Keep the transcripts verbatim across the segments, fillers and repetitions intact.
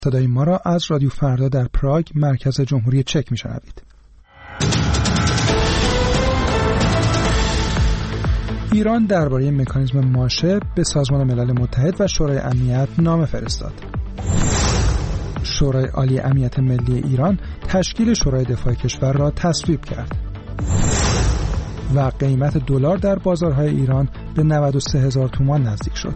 صدای ما را از رادیو فردا در پراگ مرکز جمهوری چک میشنوید. ایران درباره مکانیزم ماشه به سازمان ملل متحد و شورای امنیت نامه فرستاد. شورای عالی امنیت ملی ایران تشکیل شورای دفاع کشور را تصویب کرد. و قیمت دلار در بازارهای ایران به نود و سه هزار تومان نزدیک شد.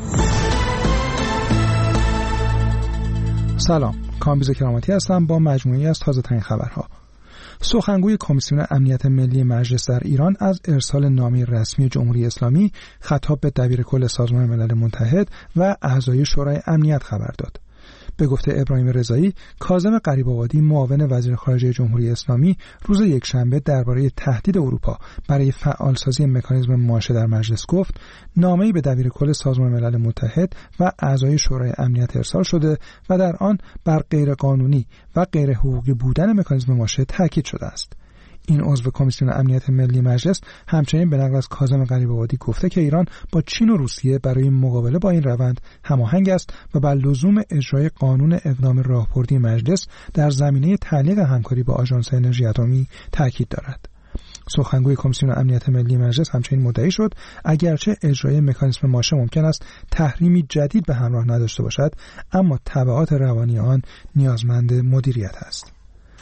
سلام، کامبیز کرامتی هستم با مجموعه‌ای از تازه‌ترین خبرها. سخنگوی کمیسیون امنیت ملی مجلس در ایران از ارسال نامه رسمی جمهوری اسلامی خطاب به دبیرکل سازمان ملل متحد و اعضای شورای امنیت خبر داد. به گفته ابراهیم رضایی، کاظم غریب‌آبادی معاون وزیر خارجه جمهوری اسلامی روز یکشنبه درباره تهدید اروپا برای فعالسازی مکانیزم ماشه در مجلس گفت نامه‌ای به دبیرکل سازمان ملل متحد و اعضای شورای امنیت ارسال شده و در آن بر غیرقانونی و غیر حقوقی بودن مکانیزم ماشه تاکید شده است. این عضو کمیسیون امنیت ملی مجلس همچنین به نقل از کاظم غریب‌آبادی گفته که ایران با چین و روسیه برای مقابله با این روند هماهنگ است و بر لزوم اجرای قانون اقدام راهبردی مجلس در زمینه تعلیق همکاری با آژانس انرژی اتمی تاکید دارد. سخنگوی کمیسیون امنیت ملی مجلس همچنین مدعی شد اگرچه اجرای مکانیزم ماشه ممکن است تحریمی جدید به همراه نداشته باشد، اما تبعات روانی آن نیازمند مدیریت است.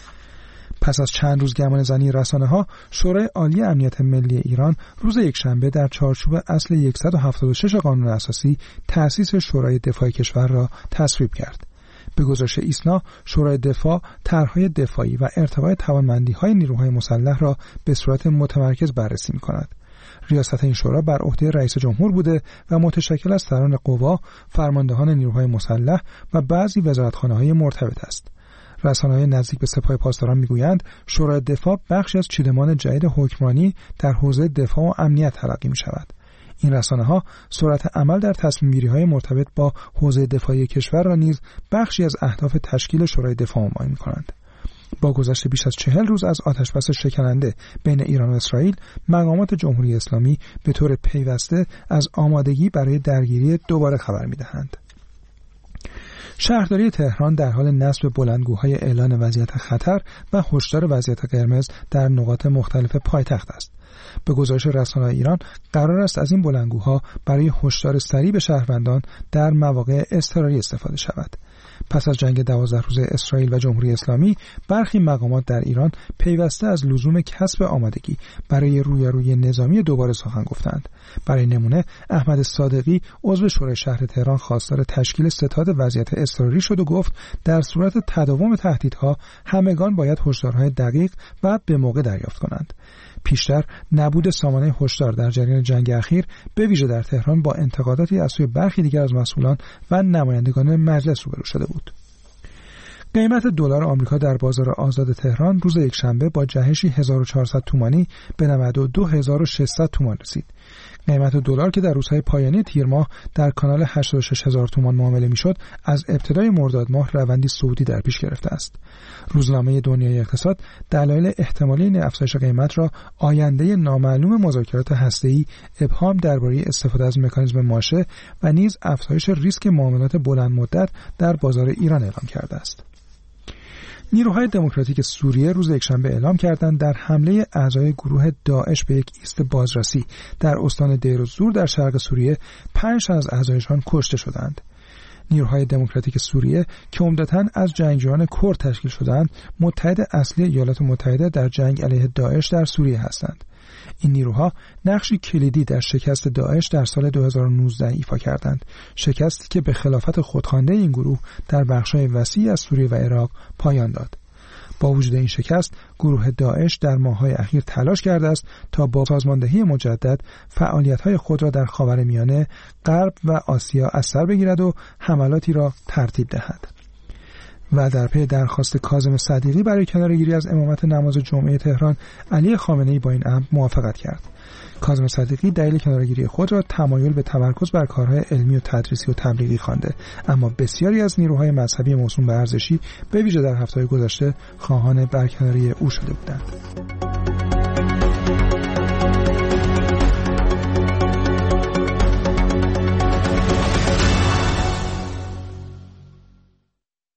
پس از چند روز گمانه‌زنی رسانه‌ها، شورای عالی امنیت ملی ایران روز یکشنبه در چارچوب اصل صد و هفتاد و شش قانون اساسی تأسیس شورای دفاع کشور را تصویب کرد. به گزارش ایسنا، شورای دفاع طرح‌های دفاعی و ارتقای توانمندی‌های نیروهای مسلح را به صورت متمرکز بررسی می‌کند. ریاست این شورا بر عهده رئیس جمهور بوده و متشکل از سران قوا، فرماندهان نیروهای مسلح و بعضی وزارتخانه‌های مرتبط است. رسانه‌های نزدیک به سپاه پاسداران میگویند شورای دفاع بخشی از چیدمان جدید حکمرانی در حوزه دفاع و امنیت تلقی می‌شود. این رسانه‌ها سرعت عمل در تصمیم‌گیری‌های مرتبط با حوزه دفاعی کشور را نیز بخشی از اهداف تشکیل شورای دفاع عنوان می‌کنند. با گذشت بیش از چهل روز از آتشبس شکننده بین ایران و اسرائیل، مقامات جمهوری اسلامی به طور پیوسته از آمادگی برای درگیری دوباره خبر می‌دهند. شهرداری تهران در حال نصب بلندگوهای اعلان وضعیت خطر و هشدار وضعیت قرمز در نقاط مختلف پایتخت است. به گزارش رسانه‌های ایران قرار است از این بلندگوها برای هشدار سریع به شهروندان در مواقع اضطراری استفاده شود. پس از جنگ دوازده روزه اسرائیل و جمهوری اسلامی، برخی مقامات در ایران پیوسته از لزوم کسب آمادگی برای رویارویی نظامی دوباره سخن گفتند. برای نمونه، احمد صادقی عضو شورای شهر تهران خواستار تشکیل ستاد وضعیت اضطراری شد و گفت در صورت تداوم تهدیدها همگان باید هشدارهای دقیق و به موقع دریافت کنند. پیشتر نبود سامانه هشدار در جریان جنگ اخیر به ویژه در تهران با انتقاداتی از سوی برخی دیگر از مسئولان و نمایندگان مجلس روبرو شده بود. قیمت دلار آمریکا در بازار آزاد تهران روز یکشنبه با جهشی هزار و چهارصد تومانی به نود و دو هزار و ششصد تومان رسید. قیمت دلار که در روزهای پایانی تیر ماه در کانال هشتاد و شش هزار تومان معامله میشد، از ابتدای مرداد ماه روندی صعودی در پیش گرفته است. روزنامه دنیای اقتصاد دلایل احتمالی این افزایش قیمت را آینده نامعلوم مذاکرات هسته‌ای، ابهام درباره استفاده از مکانیزم ماشه و نیز افزایش ریسک معاملات بلند مدت در بازار ایران اعلام کرده است. نیروهای دموکراتیک سوریه روز یکشنبه اعلام کردند در حمله اعضای گروه داعش به یک ایست بازرسی در استان دیر الزور در شرق سوریه پنج از اعضایشان کشته شدند. نیروهای دموکراتیک سوریه که عمدتاً از جنگجویان کرد تشکیل شدند، متحد اصلی ایالات متحده در جنگ علیه داعش در سوریه هستند. این نیروها نقشی کلیدی در شکست داعش در سال دو هزار و نوزده ایفا کردند، شکستی که به خلافت خودخوانده این گروه در بخش‌های وسیعی از سوریه و عراق پایان داد. با وجود این شکست، گروه داعش در ماه‌های اخیر تلاش کرده است تا با سازماندهی مجدد فعالیت‌های خود را در خاورمیانه، غرب و آسیا از سر بگیرد و حملاتی را ترتیب دهد. و در پی درخواست کاظم صدیقی برای کناره‌گیری از امامت نماز جمعه تهران، علی خامنه‌ای با این امر موافقت کرد. کاظم صدیقی دلیل کناره‌گیری خود را تمایل به تمرکز بر کارهای علمی و تدریسی و تبلیغی خوانده، اما بسیاری از نیروهای مذهبی موسوم به ارزشی به ویژه در هفته‌های گذشته خواهان برکناری او شده بودند.